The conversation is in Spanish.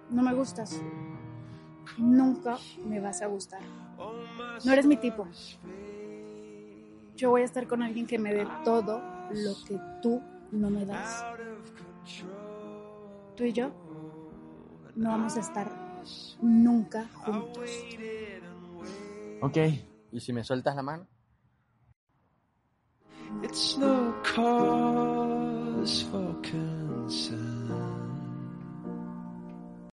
No me gustas. Nunca me vas a gustar. No eres mi tipo. Yo voy a estar con alguien que me dé todo lo que tú no me das. Tú y yo no vamos a estar nunca juntos. Ok, ¿y si me sueltas la mano? It's no cause for concern.